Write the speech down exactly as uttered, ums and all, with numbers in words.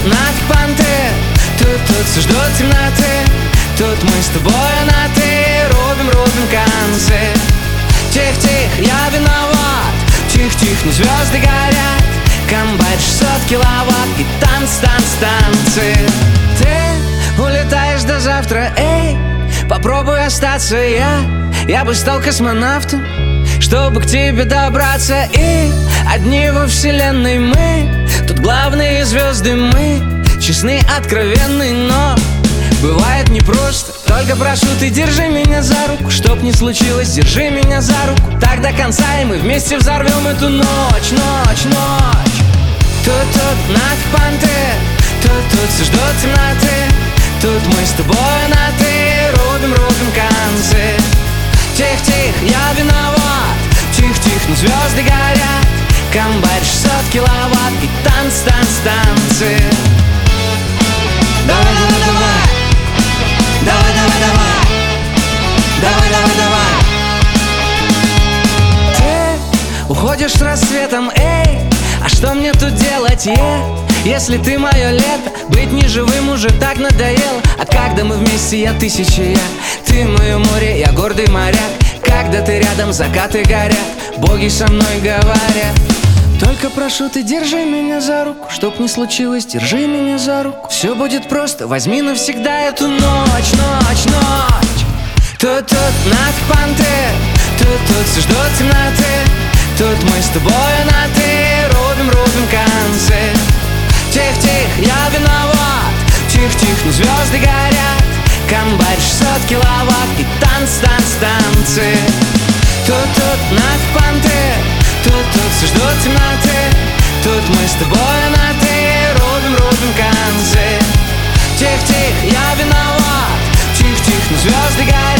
над понты, тут-тут все ждут темноты. Тут мы с тобой на ты, рубим, рубим концы. Тих-тих, я виноват, тих-тих, но звезды горят. Комбайн шестьсот киловатт и танц, танц, танцы. Ты улетаешь до завтра, эй, попробуй остаться. Я, я бы стал космонавтом, чтобы к тебе добраться. И одни во вселенной мы, тут главные звезды мы. Честны, откровенны, но бывает непросто. Только прошу, ты держи меня за руку. Чтоб не случилось, держи меня за руку. Так до конца, и мы вместе взорвем эту ночь, ночь, ночь. Тут-тут над понты, тут-тут все ждут темноты. Тут мы с тобой на ты, рубим, рубим концы. Тих-тих, я виноват, тих-тих, но звезды горят. Комбайн шестьсот киловатт и танц, танц, танцы. Давай, давай, давай, давай, давай, давай, давай, давай, давай. Ты уходишь с рассветом, эй, а что мне тут делать, е? Если ты мое лето, быть неживым уже так надоело. А когда мы вместе, я тысяча я. Ты мое море, я гордый моряк. Когда ты рядом, закаты горят, боги со мной говорят. Только прошу, ты держи меня за руку. Чтоб не случилось, держи меня за руку. Все будет просто, возьми навсегда эту ночь, ночь, ночь. Тут-тут над понты, тут-тут все ждут темноты. Тут мы с тобой на ты, рубим, рубим концы. Тих-тих, я виноват, тих-тих, но звезды горят. Комбайн шестьсот киловатт и танц, танц, танцы. Тут-тут над понты, тут-тут все ждут темноты. Тут мы с тобой на ты, рубим, рубим концы. Тих-тих, я виноват, тих-тих, но звезды горят.